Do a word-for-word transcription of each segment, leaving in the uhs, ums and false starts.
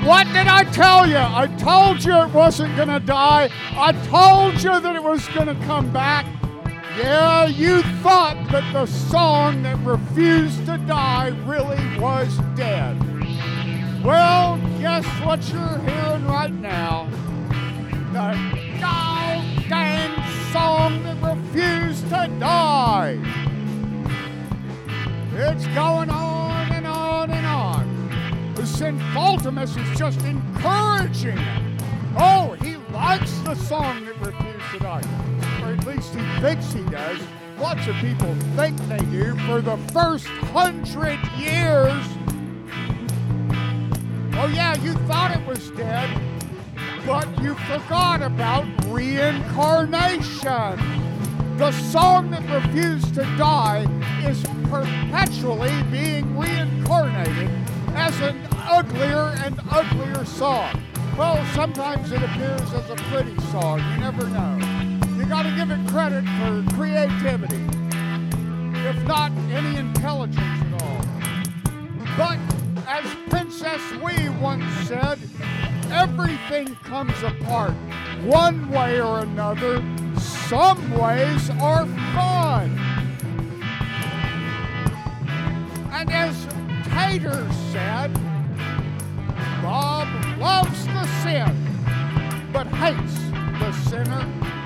What did I tell you? I told you it wasn't going to die. I told you that it was going to come back. Yeah, you thought that the song that refused to die really was dead. Well, guess what you're hearing right now? The goddamn song that refused to die. It's going on and on and on. The Sinfultimus is just encouraging it. Oh, he likes the song that refused to die. Or at least he thinks he does. Lots of people think they do. For the first hundred years. Oh yeah, you thought it was dead, but you forgot about reincarnation. The song that refused to die is perpetually being reincarnated as an uglier and uglier song. Well, sometimes it appears as a pretty song. You never know. You got to give it credit for creativity, if not any intelligence at all. But as Princess Wee once said, everything comes apart one way or another. Some ways are fun. And as Tater said, Bob loves the sin, but hates the sinner.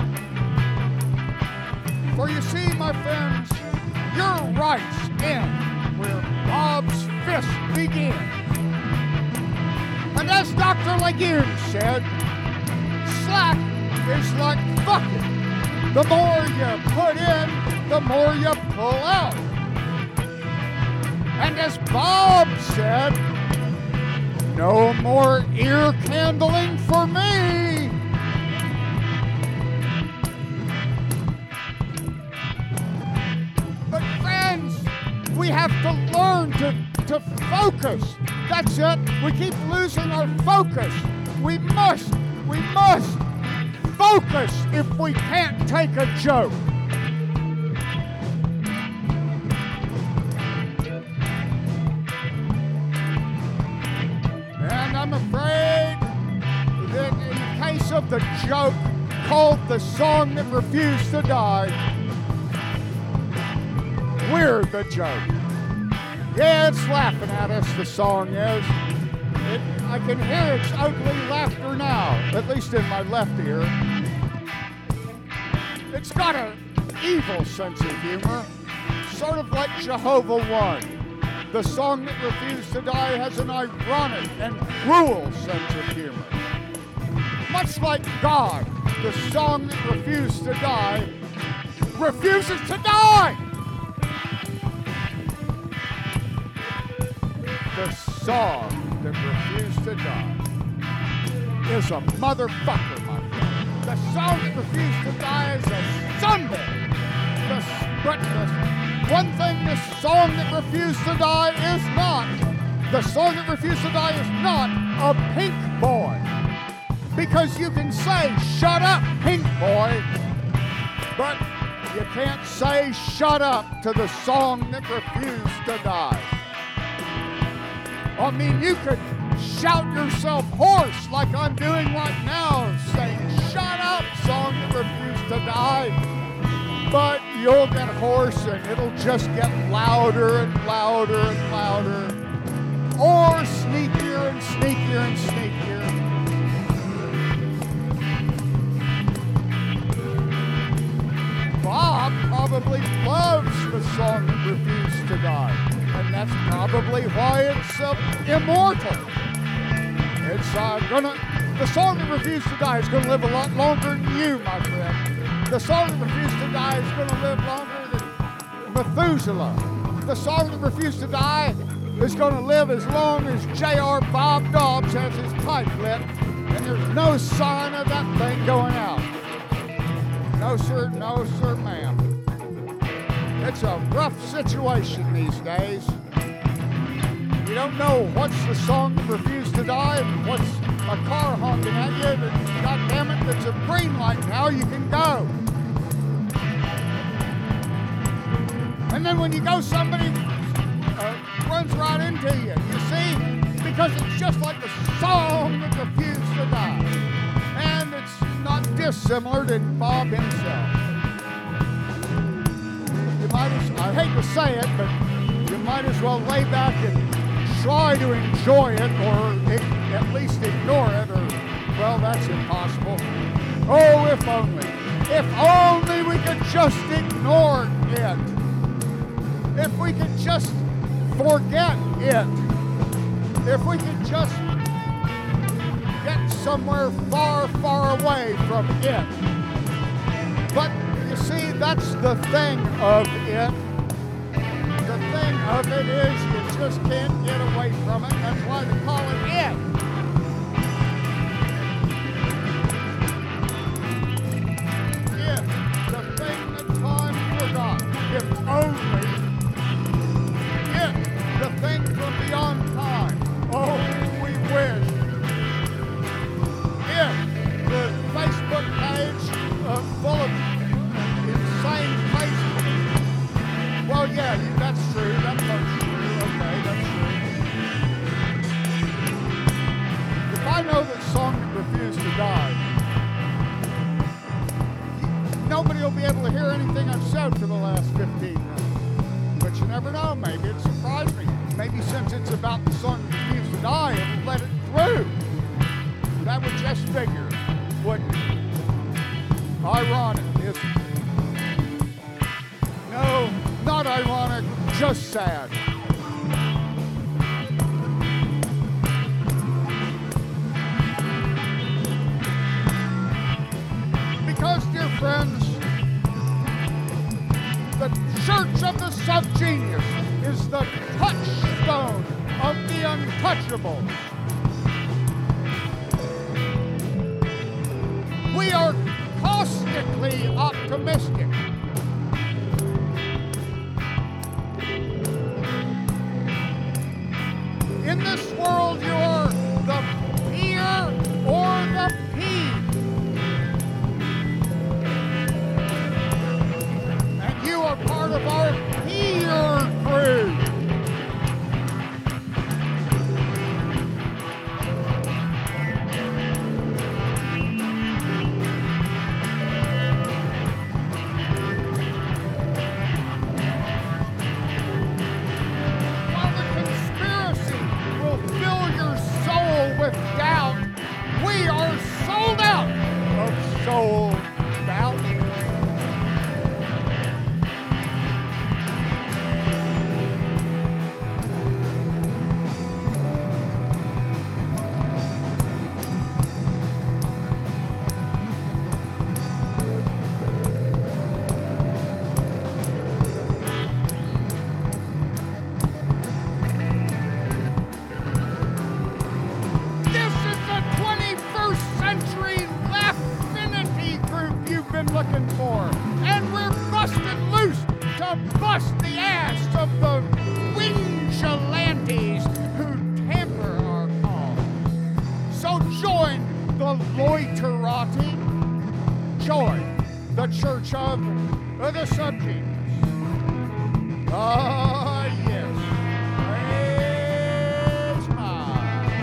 For you see, my friends, your rights end where Bob's fist begins. And as Doctor Lagoon said, slack is like bucket. The more you put in, the more you pull out. And as Bob said, no more ear candling for me. But friends, we have to learn to, to focus. That's it. We keep losing our focus. We must, we must focus if we can't take a joke. And I'm afraid that in the case of the joke called The Song That Refused to Die, we're the joke. Yeah, it's laughing at us, the song is. It, I can hear its ugly laughter now, at least in my left ear. It's got an evil sense of humor, sort of like Jehovah One. The Song That Refused to Die has an ironic and cruel sense of humor. Much like God, the Song That Refused to Die refuses to die! The Song That Refused to Die is a motherfucker, my friend. The Song That Refused to Die is a Sunday. The, but the one thing the Song That Refused to Die is not, the Song That Refused to Die is not a pink boy. Because you can say, shut up, pink boy, but you can't say shut up to the Song That Refused to Die. I mean, you could shout yourself hoarse like I'm doing right now, saying, shut up, Song That Refused to Die. But you'll get hoarse and it'll just get louder and louder and louder. Or sneakier and sneakier and sneakier. Bob probably loves the Song That Refused to Die. And that's probably why it's uh, immortal. It's uh, gonna, the Song That Refused to Die is gonna live a lot longer than you, my friend. The Song That Refused to Die is gonna live longer than Methuselah. The Song That Refused to Die is gonna live as long as J R Bob Dobbs has his pipe lit, and there's no sign of that thing going out. No sir, no sir, ma'am. It's a rough situation these days. You don't know what's the Song That Refused to Die and what's a car honking at you. But God damn it, it's a green light now, you can go. And then when you go, somebody uh, runs right into you. You see? because it's just like the song that refused to die. And it's not dissimilar to Bob himself. You might as, I hate to say it, but you might as well lay back and try to enjoy it, or at least ignore it, or, well, that's impossible. Oh, if only. If only we could just ignore it. If we could just forget it. If we could just get somewhere far, far away from it. But you see, that's the thing of it. The thing of it is you just can't get away from it. That's why they call it it. It, the thing that time forgot. If only it, the thing from beyond time. Oh, we wish. It, the Facebook page uh, full of insane Facebook. Well, yeah, you, that's true. That's true. Okay, that's true. If I know that song that refused to die, nobody will be able to hear anything I've said for the last fifteen minutes. But you never know. Maybe it surprised me. Maybe since it's about the song that refused to die, it'll let it through. That would just figure, wouldn't it? Ironic, isn't it? No, not ironic, just sad. Because, dear friends, the Church of the Subgenius is the touchstone of the untouchables. We are caustically optimistic. In this world, you are the peer or the peed. And you are part of our peer crew. With doubt, we are sold out of soul doubt. Looking for, and we're busted loose to bust the ass of the wingelantes who tamper our cause. So join the loiterati, join the Church of uh, the Subgenius. Ah, yes. Praise God.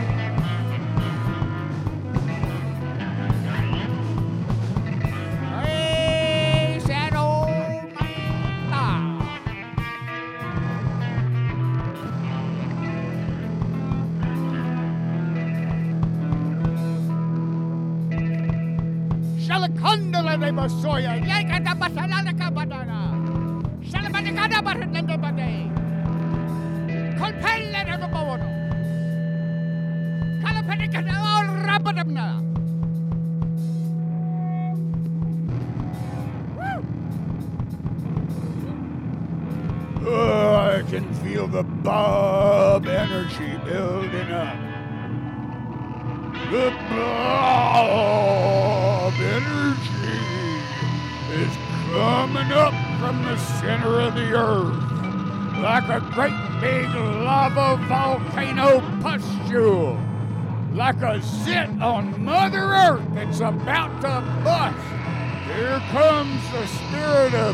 Shalakandala de Basoya, Yakata Basalana Kabadana, Shalabanicada Baratanda Bade, Colpella de Babono, Calapanicana or Rabadamna. Oh, I can feel the Bob energy building up. The Bob energy is coming up from the center of the earth like a great big lava volcano pustule, like a zit on Mother Earth that's about to bust. Here comes the spirit of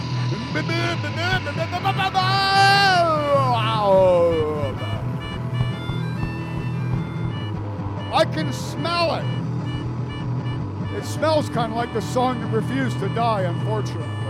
I can smell it. It smells kind of like the song that refused to die, unfortunately.